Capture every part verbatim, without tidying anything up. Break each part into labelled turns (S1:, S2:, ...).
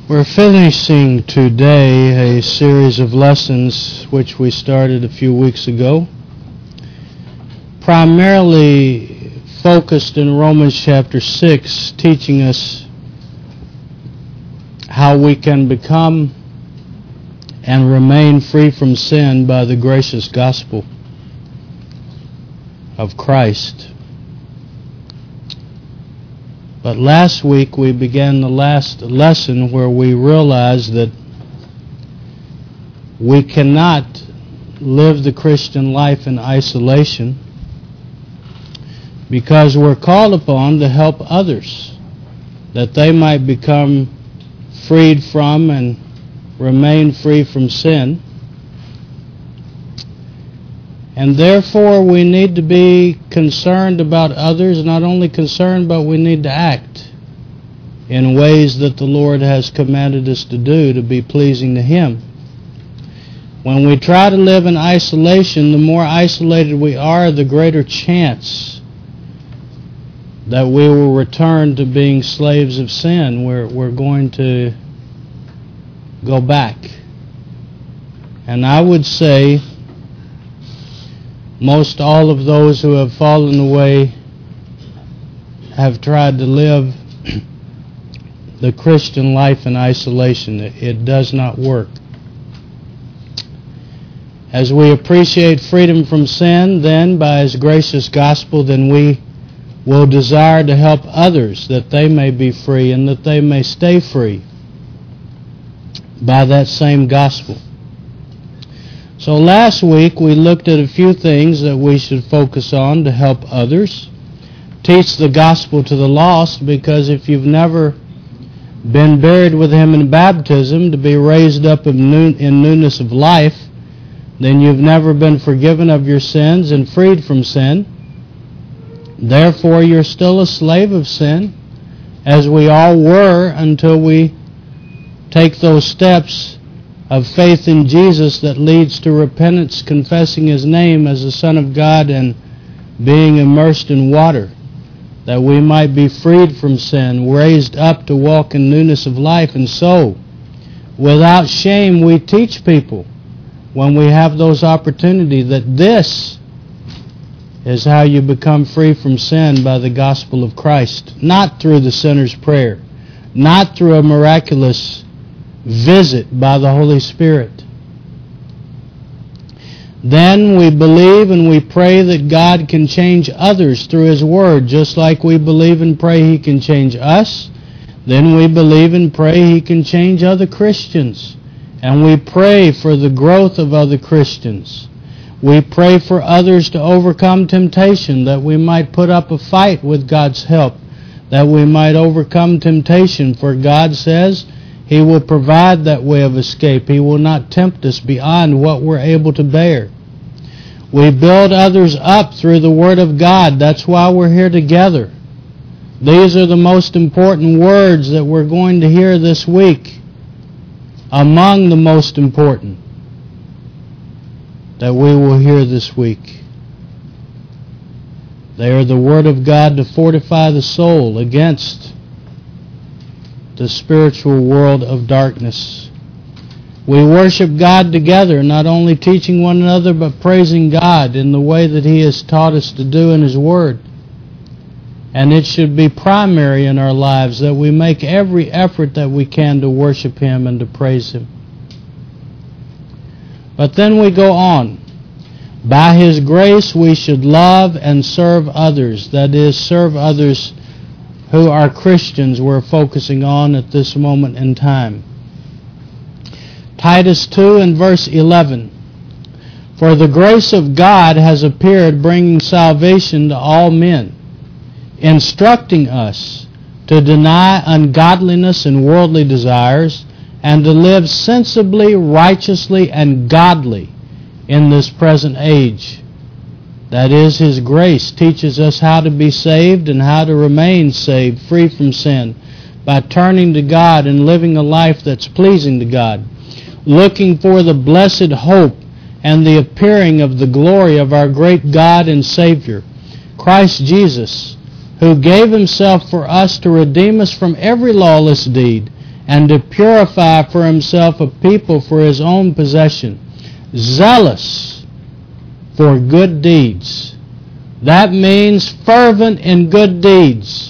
S1: We're finishing today a series of lessons which we started a few weeks ago, primarily focused in Romans chapter six, teaching us how we can become and remain free from sin by the gracious gospel of Christ. But last week we began the last lesson where we realized that we cannot live the Christian life in isolation because we're called upon to help others, that they might become freed from and remain free from sin. And therefore we need to be concerned about others, not only concerned, but we need to act in ways that the Lord has commanded us to do to be pleasing to Him. When we try to live in isolation, the more isolated we are, the greater chance that we will return to being slaves of sin. We're, we're going to go back. And I would say most all of those who have fallen away have tried to live the Christian life in isolation. It does not work. As we appreciate freedom from sin, then by His gracious gospel, then we will desire to help others that they may be free and that they may stay free by that same gospel. So last week we looked at a few things that we should focus on to help others. Teach the gospel to the lost, because if you've never been buried with Him in baptism to be raised up in newness of life, then you've never been forgiven of your sins and freed from sin. Therefore you're still a slave of sin, as we all were until we take those steps of faith in Jesus that leads to repentance, confessing His name as the Son of God and being immersed in water, that we might be freed from sin, raised up to walk in newness of life. And so, without shame, we teach people when we have those opportunities that this is how you become free from sin, by the gospel of Christ, not through the sinner's prayer, not through a miraculous visit by the Holy Spirit. Then we believe and we pray that God can change others through His Word, just like we believe and pray He can change us. Then we believe and pray He can change other Christians. And we pray for the growth of other Christians. We pray for others to overcome temptation, that we might put up a fight with God's help, that we might overcome temptation. For God says He will provide that way of escape. He will not tempt us beyond what we're able to bear. We build others up through the Word of God. That's why we're here together. These are the most important words that we're going to hear this week, among the most important that we will hear this week. They are the Word of God to fortify the soul against the spiritual world of darkness. We worship God together, not only teaching one another, but praising God in the way that He has taught us to do in His Word. And it should be primary in our lives that we make every effort that we can to worship Him and to praise Him. But then we go on. By His grace we should love and serve others. That is, serve others who are Christians we're focusing on at this moment in time. Titus two and verse eleven. For the grace of God has appeared, bringing salvation to all men, instructing us to deny ungodliness and worldly desires, and to live sensibly, righteously, and godly in this present age. That is, His grace teaches us how to be saved and how to remain saved, free from sin, by turning to God and living a life that's pleasing to God, looking for the blessed hope and the appearing of the glory of our great God and Savior, Christ Jesus, who gave Himself for us to redeem us from every lawless deed and to purify for himself a people for his own possession, zealous for good deeds. That means fervent in good deeds.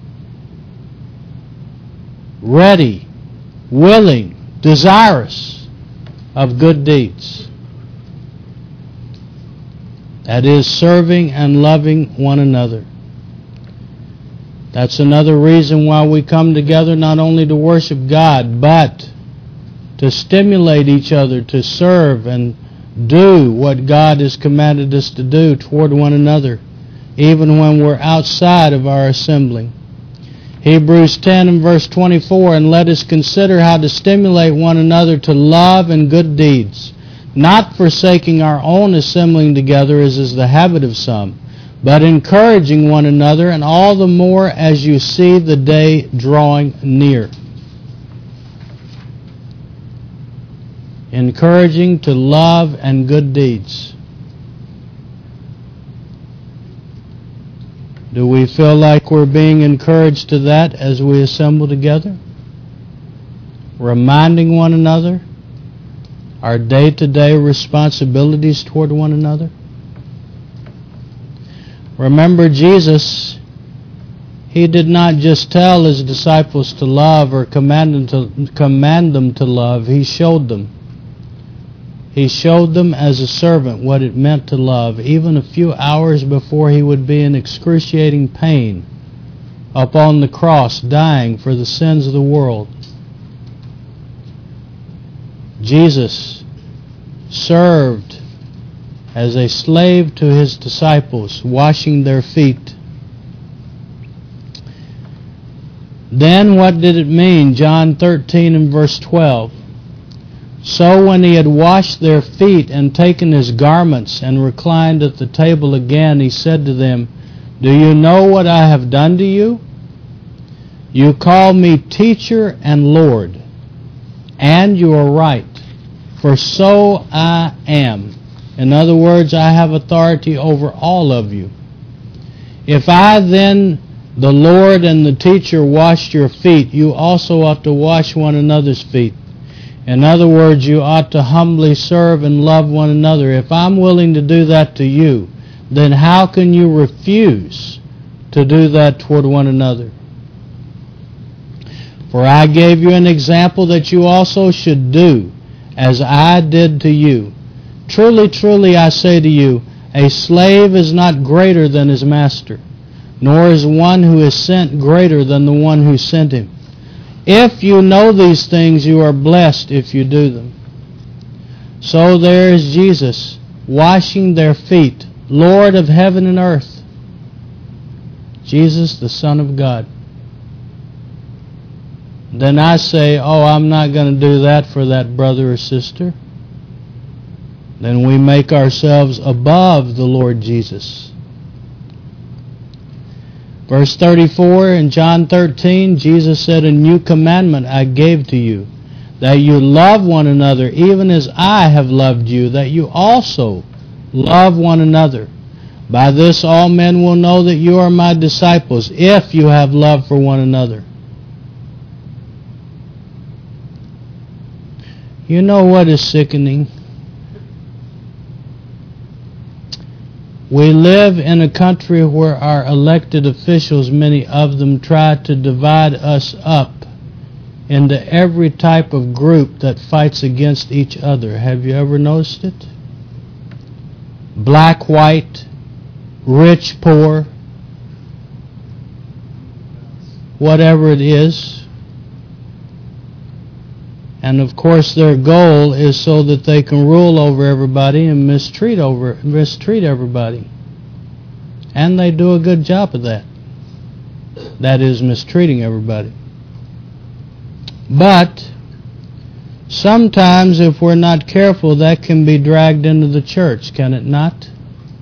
S1: Ready, willing, desirous of good deeds. That is, serving and loving one another. That's another reason why we come together, not only to worship God, but to stimulate each other to serve and do what God has commanded us to do toward one another, even when we're outside of our assembling. Hebrews ten and verse twenty-four, and let us consider how to stimulate one another to love and good deeds, not forsaking our own assembling together as is the habit of some, but encouraging one another, and all the more as you see the day drawing near. Encouraging to love and good deeds. Do we feel like we're being encouraged to that as we assemble together? Reminding one another our day-to-day responsibilities toward one another? Remember, Jesus, he did not just tell his disciples to love or command them to, command them to love. He showed them. He showed them as a servant what it meant to love, even a few hours before he would be in excruciating pain upon the cross, dying for the sins of the world. Jesus served as a slave to his disciples, washing their feet. Then what did it mean? John thirteen and verse twelve. So when he had washed their feet and taken his garments and reclined at the table again, he said to them, Do you know what I have done to you? You call me teacher and Lord, and you are right, for so I am. In other words, I have authority over all of you. If I then, the Lord and the teacher, washed your feet, you also ought to wash one another's feet. In other words, you ought to humbly serve and love one another. If I'm willing to do that to you, then how can you refuse to do that toward one another? For I gave you an example that you also should do as I did to you. Truly, truly, I say to you, a slave is not greater than his master, nor is one who is sent greater than the one who sent him. If you know these things, you are blessed if you do them. So there is Jesus, washing their feet, Lord of heaven and earth. Jesus, the Son of God. Then I say, oh, I'm not going to do that for that brother or sister. Then we make ourselves above the Lord Jesus. Verse thirty-four in John thirteen, Jesus said, A new commandment I gave to you, that you love one another, even as I have loved you, that you also love one another. By this all men will know that you are my disciples, if you have love for one another. You know what is sickening? We live in a country where our elected officials, many of them, try to divide us up into every type of group that fights against each other. Have you ever noticed it? Black, white, rich, poor, whatever it is. And of course their goal is so that they can rule over everybody and mistreat over mistreat everybody. And they do a good job of that. That is, mistreating everybody. But sometimes if we're not careful, that can be dragged into the church, can it not?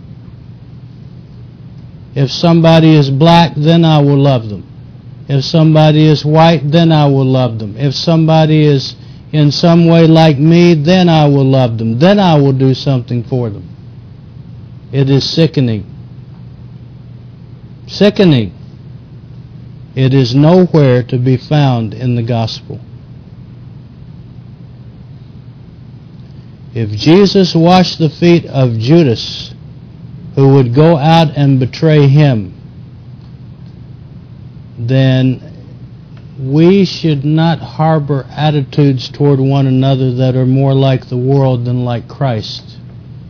S1: If somebody is black, then I will love them. If somebody is white, then I will love them. If somebody is in some way like me, then I will love them. Then I will do something for them. It is sickening. Sickening. It is nowhere to be found in the gospel. If Jesus washed the feet of Judas, who would go out and betray him, then we should not harbor attitudes toward one another that are more like the world than like Christ.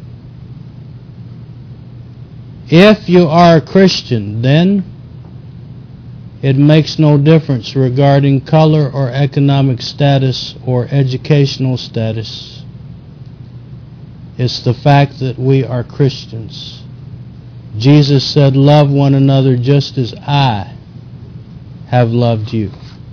S1: If you are a Christian, then it makes no difference regarding color or economic status or educational status. It's the fact that we are Christians. Jesus said, "Love one another just as I have loved you."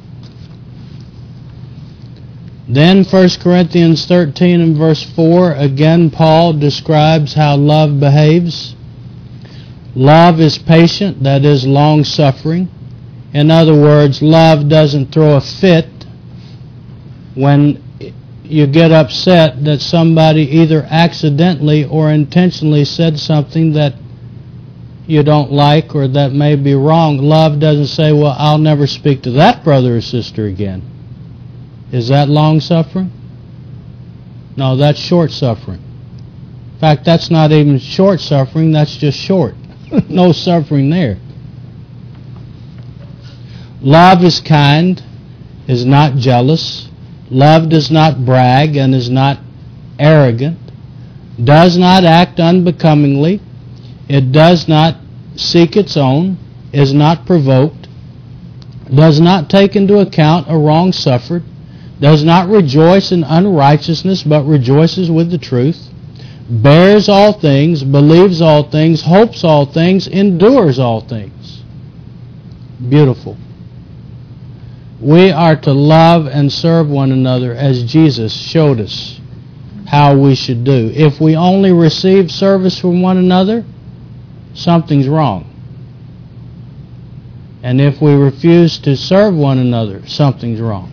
S1: Then First Corinthians thirteen and verse four, again Paul describes how love behaves. Love is patient, that is, long-suffering. In other words, love doesn't throw a fit when you get upset that somebody either accidentally or intentionally said something that you don't like or that may be wrong. Love doesn't say, "Well, I'll never speak to that brother or sister again." Is that long-suffering? No, that's short-suffering. In fact, that's not even short-suffering, that's just short. No suffering there. Love is kind, is not jealous. Love does not brag and is not arrogant, does not act unbecomingly. It does not seek its own, is not provoked, does not take into account a wrong suffered, does not rejoice in unrighteousness, but rejoices with the truth, bears all things, believes all things, hopes all things, endures all things. Beautiful. We are to love and serve one another as Jesus showed us how we should do. If we only receive service from one another, something's wrong. And if we refuse to serve one another, something's wrong.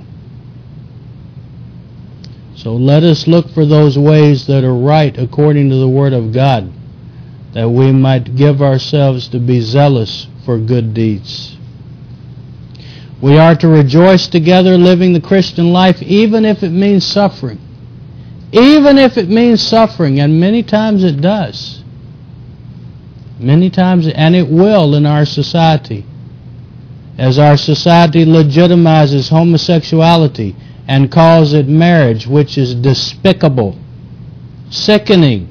S1: So let us look for those ways that are right according to the Word of God, that we might give ourselves to be zealous for good deeds. We are to rejoice together living the Christian life, even if it means suffering. Even if it means suffering, and many times it does. Many times, and it will in our society. As our society legitimizes homosexuality and calls it marriage, which is despicable, sickening.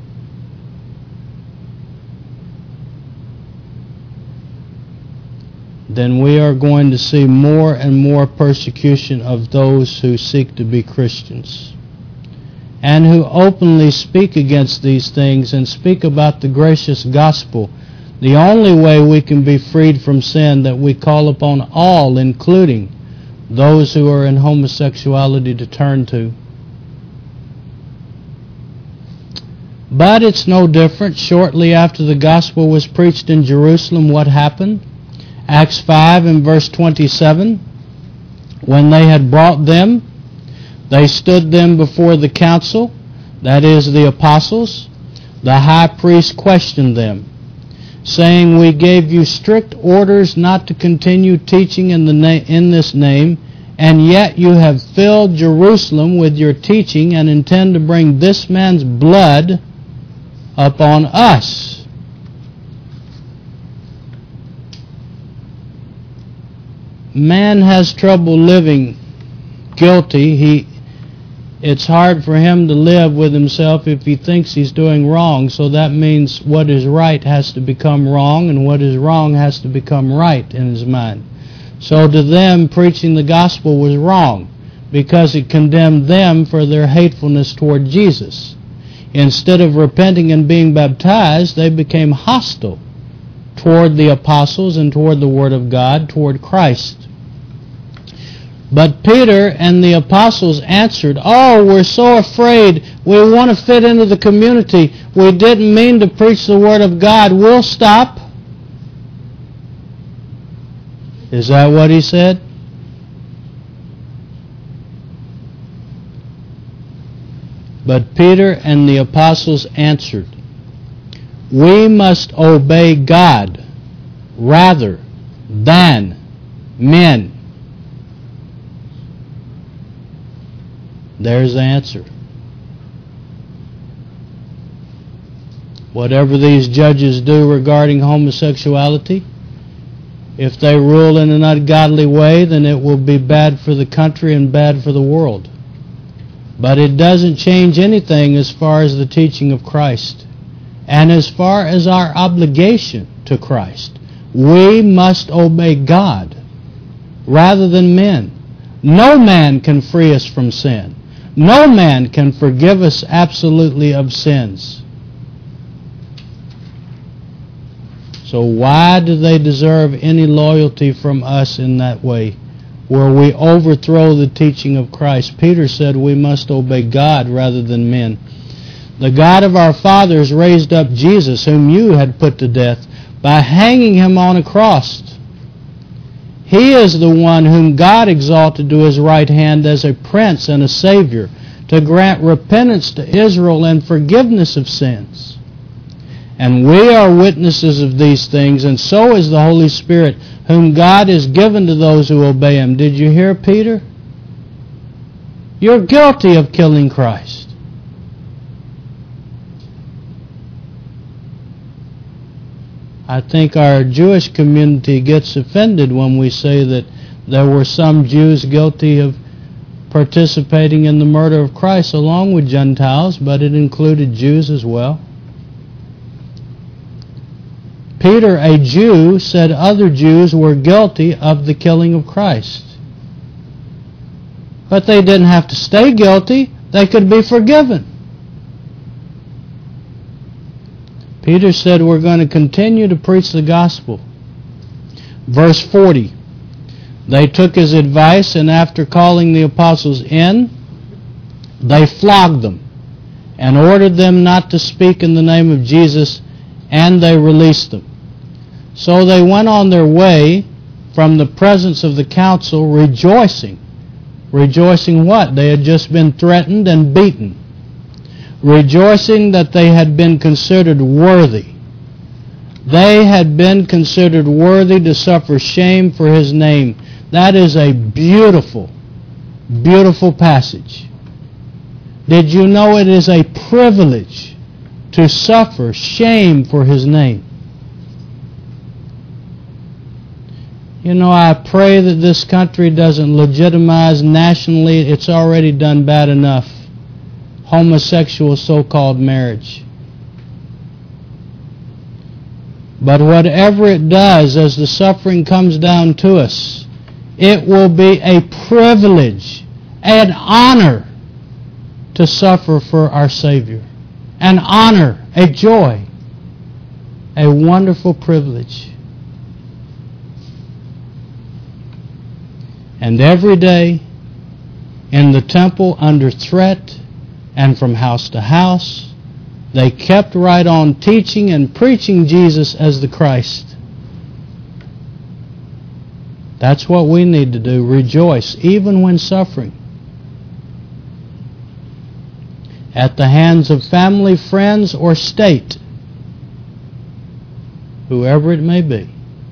S1: Then we are going to see more and more persecution of those who seek to be Christians and who openly speak against these things and speak about the gracious gospel. The only way we can be freed from sin, that we call upon all, including those who are in homosexuality, to turn to. But it's no different. Shortly after the gospel was preached in Jerusalem, what happened? Acts five and verse twenty-seven, when they had brought them, they stood them before the council, that is, the apostles. The high priest questioned them, saying, "We gave you strict orders not to continue teaching in the na- in this name, and yet you have filled Jerusalem with your teaching and intend to bring this man's blood upon us." Man has trouble living guilty. He, it's hard for him to live with himself if he thinks he's doing wrong. So that means what is right has to become wrong, and what is wrong has to become right in his mind. So to them, preaching the gospel was wrong because it condemned them for their hatefulness toward Jesus. Instead of repenting and being baptized, they became hostile toward the apostles and toward the Word of God, toward Christ. But Peter and the apostles answered, "Oh, we're so afraid. We want to fit into the community. We didn't mean to preach the Word of God. We'll stop." Is that what he said? But Peter and the apostles answered, "We must obey God rather than men." There's the answer. Whatever these judges do regarding homosexuality, if they rule in an ungodly way, then it will be bad for the country and bad for the world. But it doesn't change anything as far as the teaching of Christ. And as far as our obligation to Christ, we must obey God rather than men. No man can free us from sin. No man can forgive us absolutely of sins. So why do they deserve any loyalty from us in that way, where we overthrow the teaching of Christ? Peter said we must obey God rather than men. The God of our fathers raised up Jesus, whom you had put to death, by hanging him on a cross. He is the one whom God exalted to his right hand as a prince and a savior, to grant repentance to Israel and forgiveness of sins. And we are witnesses of these things, and so is the Holy Spirit, whom God has given to those who obey him. Did you hear, Peter? You're guilty of killing Christ. I think our Jewish community gets offended when we say that there were some Jews guilty of participating in the murder of Christ along with Gentiles, but it included Jews as well. Peter, a Jew, said other Jews were guilty of the killing of Christ. But they didn't have to stay guilty. They could be forgiven. Peter said we're going to continue to preach the gospel. Verse forty. They took his advice, and after calling the apostles in, they flogged them and ordered them not to speak in the name of Jesus, and they released them. So they went on their way from the presence of the council rejoicing. Rejoicing what? They had just been threatened and beaten. Rejoicing that they had been considered worthy. They had been considered worthy to suffer shame for his name. That is a beautiful, beautiful passage. Did you know it is a privilege to suffer shame for his name? You know, I pray that this country doesn't legitimize nationally, it's already done bad enough, homosexual so-called marriage. But whatever it does, as the suffering comes down to us, it will be a privilege, an honor to suffer for our Savior. An honor, a joy, a wonderful privilege. And every day in the temple under threat and from house to house, they kept right on teaching and preaching Jesus as the Christ. That's what we need to do, rejoice even when suffering. At the hands of family, friends, or state, whoever it may be.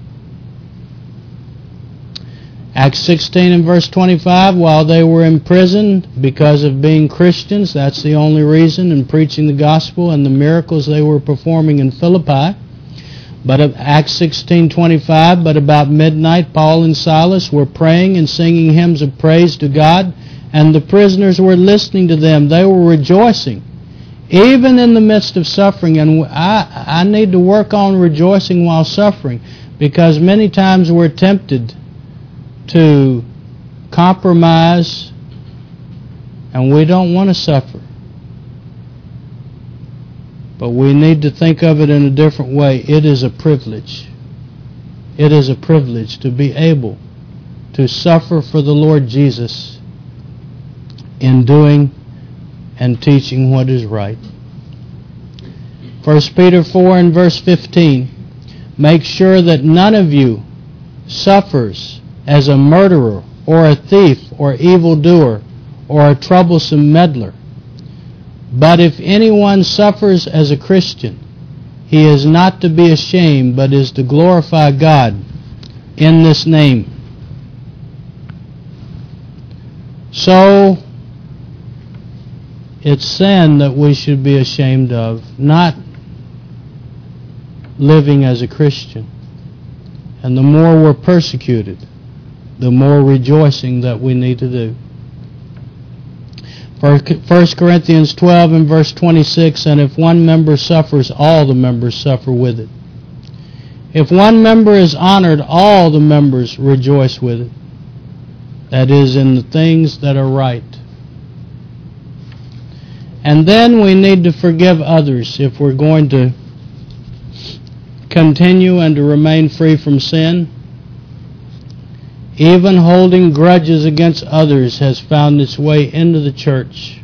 S1: Acts sixteen and verse twenty-five, while they were imprisoned because of being Christians, that's the only reason, in preaching the gospel and the miracles they were performing in Philippi. But Acts sixteen twenty-five, but about midnight Paul and Silas were praying and singing hymns of praise to God, and the prisoners were listening to them. They were rejoicing, even in the midst of suffering. And I, I need to work on rejoicing while suffering, because many times we're tempted to compromise, and we don't want to suffer. But we need to think of it in a different way. It is a privilege. It is a privilege to be able to suffer for the Lord Jesus in doing and teaching what is right. First Peter four and verse fifteen, make sure that none of you suffers as a murderer or a thief or evildoer or a troublesome meddler. But if anyone suffers as a Christian, he is not to be ashamed, but is to glorify God in this name. So, it's sin that we should be ashamed of, not living as a Christian. And the more we're persecuted, the more rejoicing that we need to do. First Corinthians twelve and verse twenty-six, and if one member suffers, all the members suffer with it. If one member is honored, all the members rejoice with it. That is, in the things that are right. And then we need to forgive others if we're going to continue and to remain free from sin. Even holding grudges against others has found its way into the church.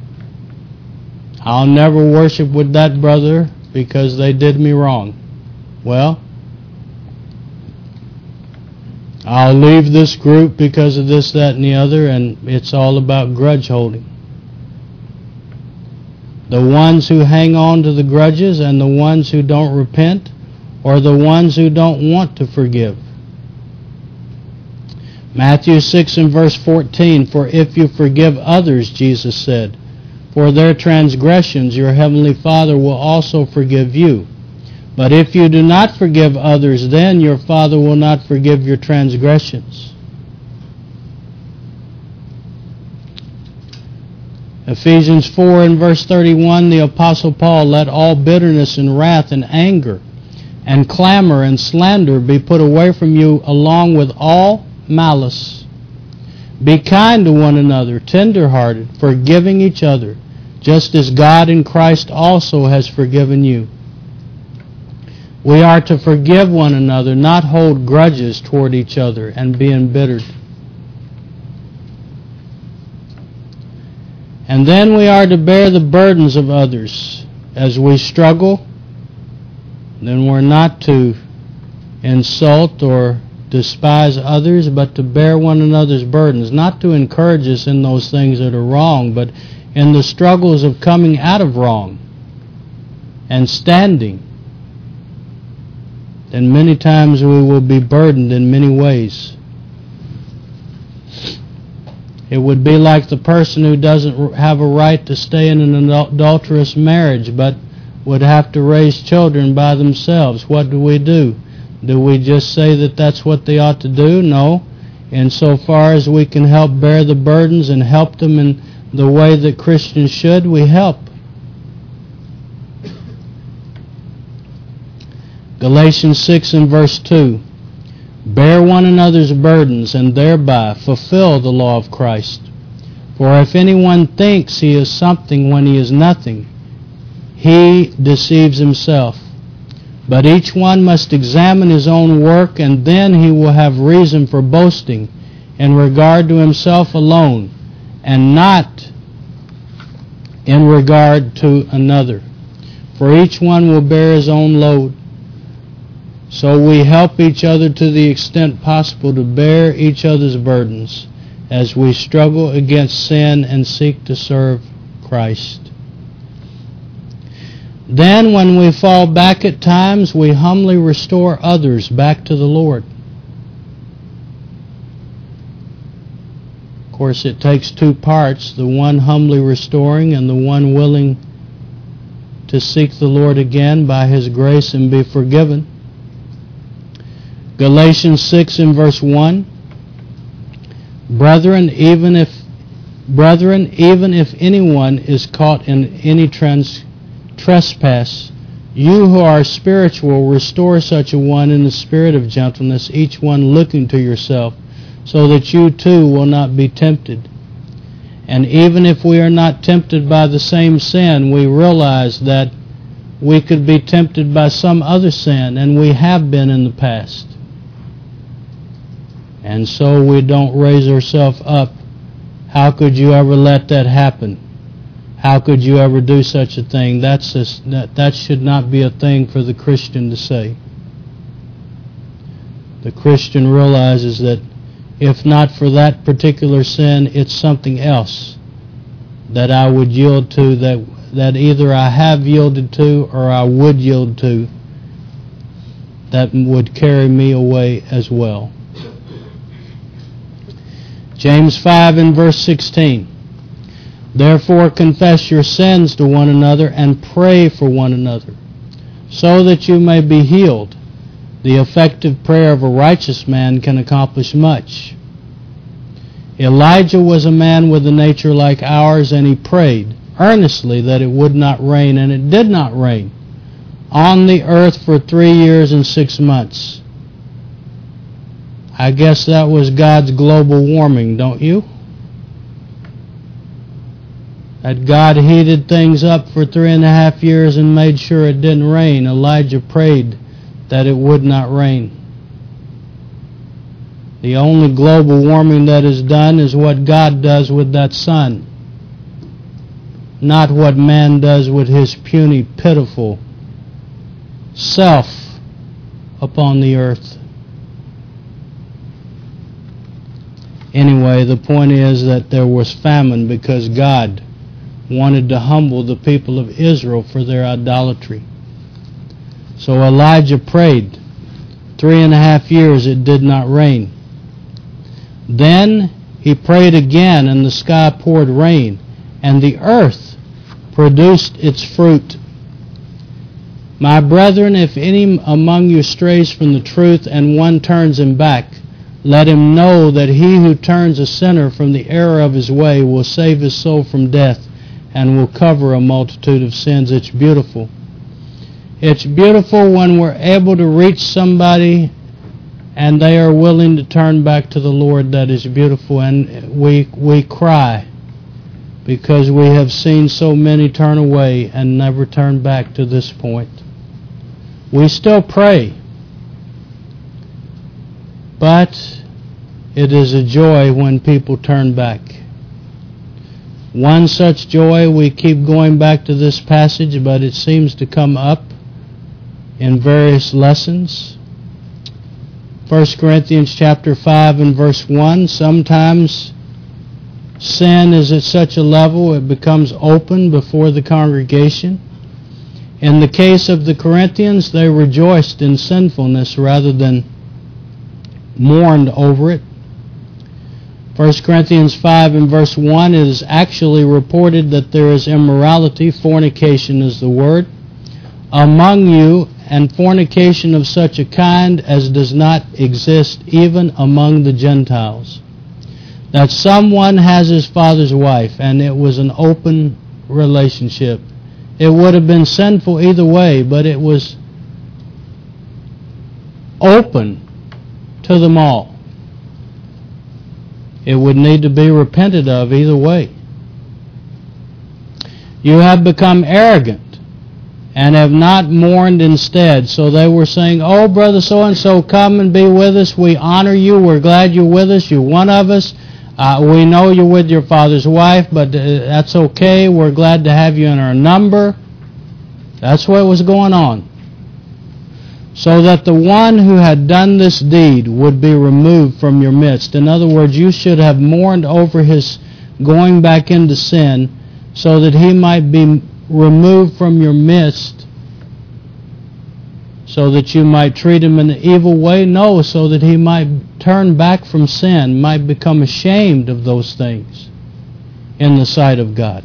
S1: I'll never worship with that brother because they did me wrong. Well, I'll leave this group because of this, that, and the other, and it's all about grudge holding. The ones who hang on to the grudges and the ones who don't repent are the ones who don't want to forgive. Matthew six and verse fourteen, for if you forgive others, Jesus said, for their transgressions your heavenly Father will also forgive you. But if you do not forgive others, then your Father will not forgive your transgressions. Ephesians four and verse thirty-one, the Apostle Paul, let all bitterness and wrath and anger and clamor and slander be put away from you, along with all malice. Be kind to one another, tender-hearted, forgiving each other, just as God in Christ also has forgiven you. We are to forgive one another, not hold grudges toward each other and be embittered. And then we are to bear the burdens of others. As we struggle, then we're not to insult or despise others, but to bear one another's burdens, not to encourage us in those things that are wrong, but in the struggles of coming out of wrong and standing. And many times we will be burdened in many ways. It would be like the person who doesn't have a right to stay in an adulterous marriage, but would have to raise children by themselves. What do we do? Do we just say that that's what they ought to do? No. Insofar as we can help bear the burdens and help them in the way that Christians should, we help. Galatians six and verse two, bear one another's burdens and thereby fulfill the law of Christ. For if anyone thinks he is something when he is nothing, he deceives himself. But each one must examine his own work, and then he will have reason for boasting in regard to himself alone, and not in regard to another. For each one will bear his own load. So we help each other to the extent possible to bear each other's burdens as we struggle against sin and seek to serve Christ. Then when we fall back at times, we humbly restore others back to the Lord. Of course, it takes two parts, the one humbly restoring and the one willing to seek the Lord again by His grace and be forgiven. Galatians six and verse one, Brethren, even if brethren, even if anyone is caught in any trans trespass, you who are spiritual, restore such a one in the spirit of gentleness, each one looking to yourself, so that you too will not be tempted. And even if we are not tempted by the same sin, we realize that we could be tempted by some other sin, and we have been in the past. And so we don't raise ourselves up. How could you ever let that happen? How could you ever do such a thing? That's a, that, that should not be a thing for the Christian to say. The Christian realizes that if not for that particular sin, it's something else that I would yield to, that, that either I have yielded to or I would yield to, that would carry me away as well. James five and verse sixteen. Therefore confess your sins to one another and pray for one another, so that you may be healed. The effective prayer of a righteous man can accomplish much. Elijah was a man with a nature like ours, and he prayed earnestly that it would not rain, and it did not rain on the earth for three years and six months. I guess that was God's global warming, don't you? That God heated things up for three and a half years and made sure it didn't rain. Elijah prayed that it would not rain. The only global warming that is done is what God does with that sun, not what man does with his puny, pitiful self upon the earth. Anyway, the point is that there was famine because God wanted to humble the people of Israel for their idolatry. So Elijah prayed. Three and a half years it did not rain. Then he prayed again, and the sky poured rain, and the earth produced its fruit. My brethren, if any among you strays from the truth, and one turns him back, let him know that he who turns a sinner from the error of his way will save his soul from death and will cover a multitude of sins. It's beautiful. It's beautiful when we're able to reach somebody and they are willing to turn back to the Lord. That is beautiful. And we we cry because we have seen so many turn away and never turn back to this point. We still pray, but it is a joy when people turn back. One such joy, we keep going back to this passage, but it seems to come up in various lessons. First Corinthians chapter five and verse one, sometimes sin is at such a level it becomes open before the congregation. In the case of the Corinthians, they rejoiced in sinfulness rather than mourned over it. First Corinthians five and verse one, it is actually reported that there is immorality, fornication is the word, among you, and fornication of such a kind as does not exist even among the Gentiles. That someone has his father's wife, and it was an open relationship. It would have been sinful either way, but it was open to them all. It would need to be repented of either way. You have become arrogant and have not mourned instead. So they were saying, oh, brother so-and-so, come and be with us. We honor you. We're glad you're with us. You're one of us. Uh, we know you're with your father's wife, but uh, that's okay. We're glad to have you in our number. That's what was going on. So that the one who had done this deed would be removed from your midst. In other words, you should have mourned over his going back into sin so that he might be removed from your midst, so that you might treat him in an evil way? No, so that he might turn back from sin, might become ashamed of those things in the sight of God.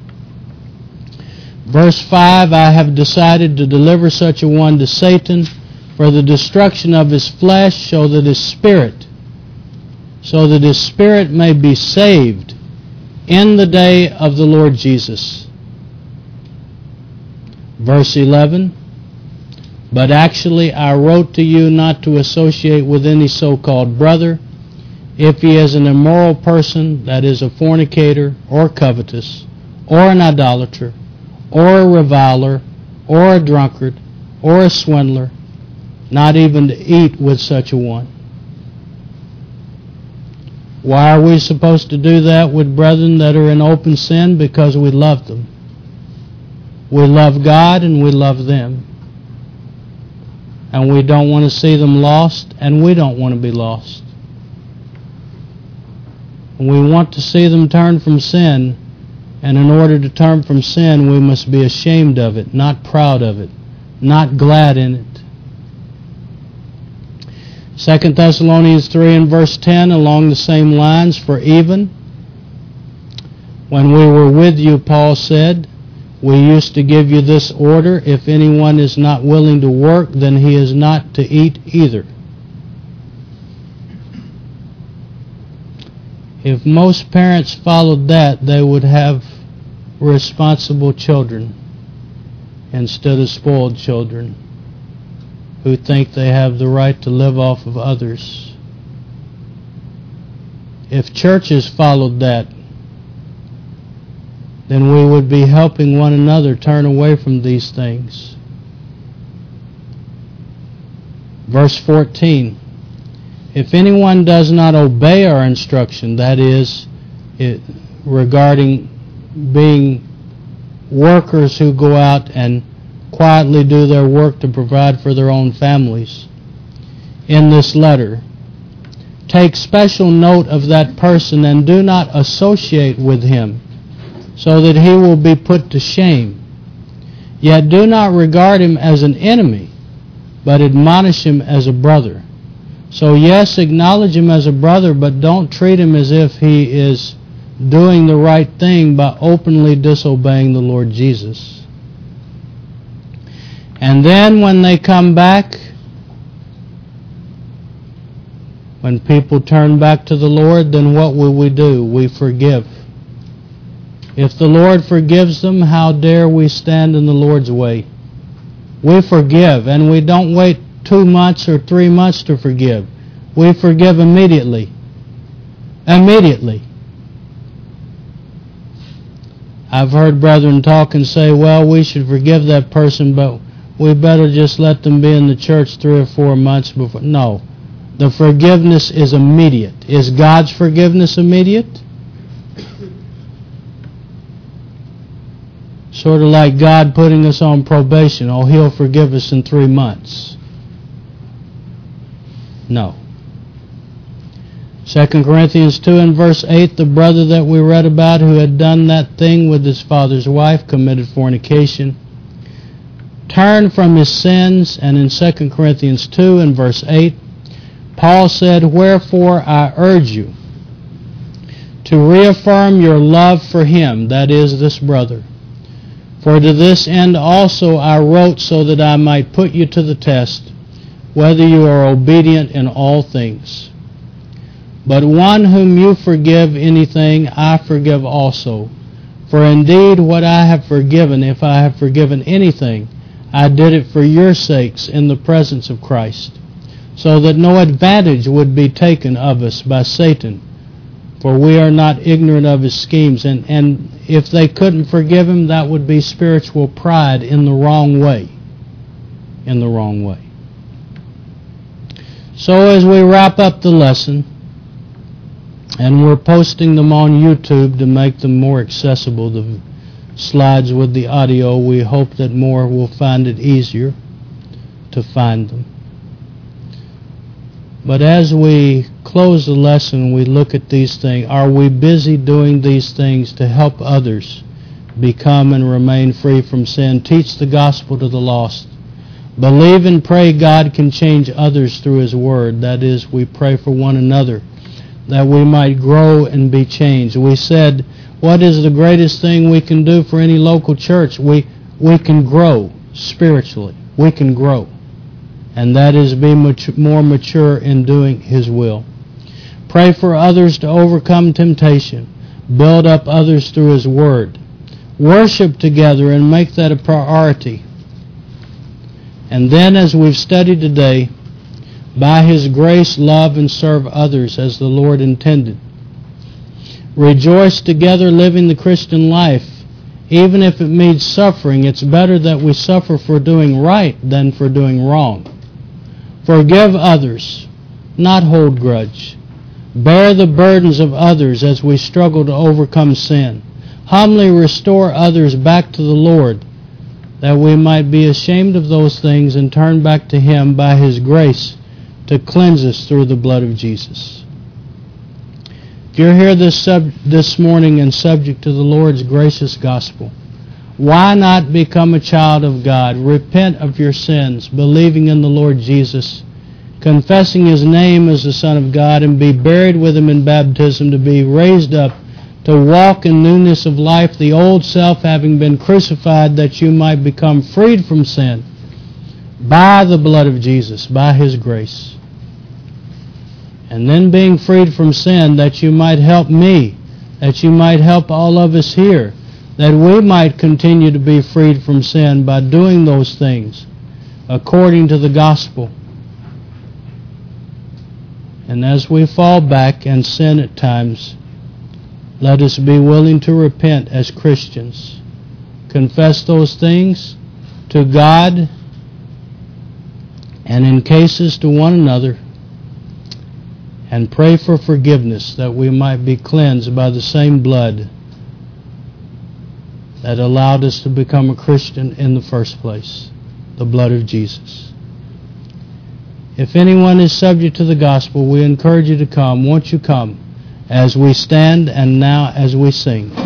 S1: Verse five, I have decided to deliver such a one to Satan for the destruction of his flesh, so that his spirit, so that his spirit may be saved in the day of the Lord Jesus. Verse eleven, but actually I wrote to you not to associate with any so-called brother, if he is an immoral person, that is a fornicator, or covetous, or an idolater, or a reviler, or a drunkard, or a swindler, not even to eat with such a one. Why are we supposed to do that with brethren that are in open sin? Because we love them. We love God and we love them. And we don't want to see them lost, and we don't want to be lost. We want to see them turn from sin, and in order to turn from sin, we must be ashamed of it, not proud of it, not glad in it. Second Thessalonians three and verse ten, along the same lines, for even when we were with you, Paul said, We used to give you this order: if anyone is not willing to work, then he is not to eat either. If most parents followed that, they would have responsible children instead of spoiled children who think they have the right to live off of others. If churches followed that, then we would be helping one another turn away from these things. Verse fourteen. If anyone does not obey our instruction, that is, it, regarding being workers who go out and quietly do their work to provide for their own families, in this letter, take special note of that person and do not associate with him, so that he will be put to shame. Yet do not regard him as an enemy, but admonish him as a brother. So yes, acknowledge him as a brother, but don't treat him as if he is doing the right thing by openly disobeying the Lord Jesus. And then when they come back, when people turn back to the Lord, then what will we do? We forgive. If the Lord forgives them, how dare we stand in the Lord's way? We forgive, and we don't wait two months or three months to forgive. We forgive immediately. Immediately. I've heard brethren talk and say, well, we should forgive that person, but we better just let them be in the church three or four months before. No. The forgiveness is immediate. Is God's forgiveness immediate? Sort of like God putting us on probation. Oh, He'll forgive us in three months. No. Second Corinthians two and verse eight, the brother that we read about who had done that thing with his father's wife, committed fornication, turned from his sins. And in Second Corinthians two and verse eight, Paul said, wherefore I urge you to reaffirm your love for him, that is, this brother. For to this end also I wrote, so that I might put you to the test, whether you are obedient in all things. But one whom you forgive anything, I forgive also. For indeed what I have forgiven, if I have forgiven anything, I did it for your sakes in the presence of Christ, so that no advantage would be taken of us by Satan. For we are not ignorant of his schemes. And, and if they couldn't forgive him, that would be spiritual pride in the wrong way. In the wrong way. So as we wrap up the lesson, and we're posting them on YouTube to make them more accessible, the slides with the audio, we hope that more will find it easier to find them. But as we close the lesson, we look at these things. Are we busy doing these things to help others become and remain free from sin? Teach the gospel to the lost. Believe and pray God can change others through His Word. That is, we pray for one another, that we might grow and be changed. We said, what is the greatest thing we can do for any local church? We, we can grow spiritually. We can grow. And that is be much more mature in doing His will. Pray for others to overcome temptation. Build up others through His Word. Worship together and make that a priority. And then, as we've studied today, by His grace, love and serve others as the Lord intended. Rejoice together living the Christian life. Even if it means suffering, it's better that we suffer for doing right than for doing wrong. Forgive others, not hold grudge. Bear the burdens of others as we struggle to overcome sin. Humbly restore others back to the Lord, that we might be ashamed of those things and turn back to Him by His grace to cleanse us through the blood of Jesus. If you're here this sub- this morning and subject to the Lord's gracious gospel, why not become a child of God? Repent of your sins, believing in the Lord Jesus, confessing His name as the Son of God, and be buried with Him in baptism to be raised up to walk in newness of life, the old self having been crucified, that you might become freed from sin by the blood of Jesus, by His grace. And then being freed from sin, that you might help me, that you might help all of us here, that we might continue to be freed from sin by doing those things according to the gospel. And as we fall back and sin at times, let us be willing to repent as Christians, confess those things to God and in cases to one another, and pray for forgiveness, that we might be cleansed by the same blood that allowed us to become a Christian in the first place, the blood of Jesus. If anyone is subject to the gospel, we encourage you to come. Won't you come as we stand and now as we sing?